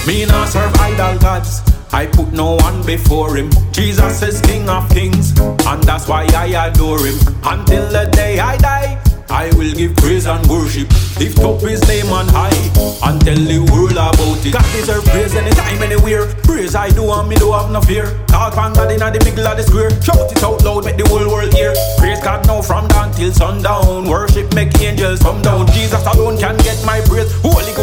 Me not serve idol gods, I put no one before him. Jesus is King of Kings, and that's why I adore him. Until the day I die, I will give praise and worship. Lift up his name on high and tell the world about it. God deserve praise anytime, anywhere. Praise I do and me do have no fear. Call upon God in the middle of the square. Shout it out loud, make the whole world hear. Praise God now from dawn till sundown. Worship make angels come down. Jesus alone can get my praise. Holy